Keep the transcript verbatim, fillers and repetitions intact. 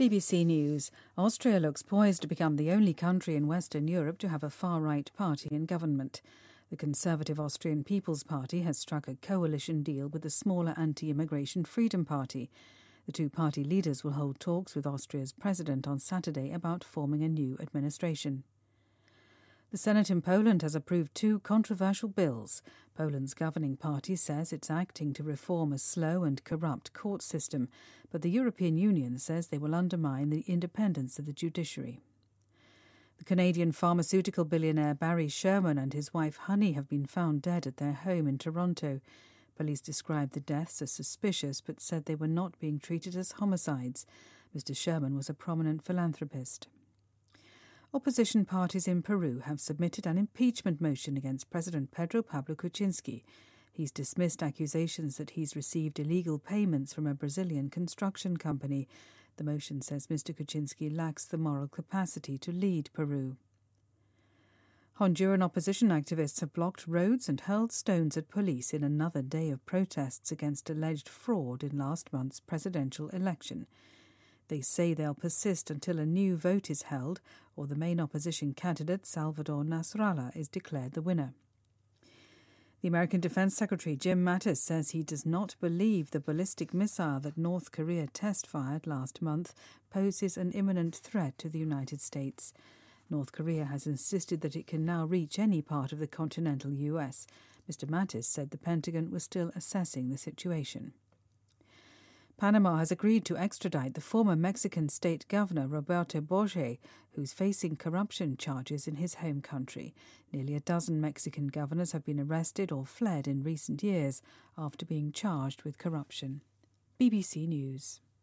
B B C News. Austria looks poised to become the only country in Western Europe to have a far-right party in government. The Conservative Austrian People's Party has struck a coalition deal with the smaller anti-immigration Freedom Party. The two party leaders will hold talks with Austria's president on Saturday about forming a new administration. The Senate in Poland has approved two controversial bills. Poland's governing party says it's acting to reform a slow and corrupt court system, but the European Union says they will undermine the independence of the judiciary. The Canadian pharmaceutical billionaire Barry Sherman and his wife Honey have been found dead at their home in Toronto. Police described the deaths as suspicious but said they were not being treated as homicides. Mister Sherman was a prominent philanthropist. Opposition parties in Peru have submitted an impeachment motion against President Pedro Pablo Kuczynski. He's dismissed accusations that he's received illegal payments from a Brazilian construction company. The motion says Mister Kuczynski lacks the moral capacity to lead Peru. Honduran opposition activists have blocked roads and hurled stones at police in another day of protests against alleged fraud in last month's presidential election. They say they'll persist until a new vote is held or the main opposition candidate, Salvador Nasrallah, is declared the winner. The American Defense Secretary Jim Mattis says he does not believe the ballistic missile that North Korea test-fired last month poses an imminent threat to the United States. North Korea has insisted that it can now reach any part of the continental U S. Mister Mattis said the Pentagon was still assessing the situation. Panama has agreed to extradite the former Mexican state governor Roberto Bojé, who's facing corruption charges in his home country. Nearly a dozen Mexican governors have been arrested or fled in recent years after being charged with corruption. B B C News.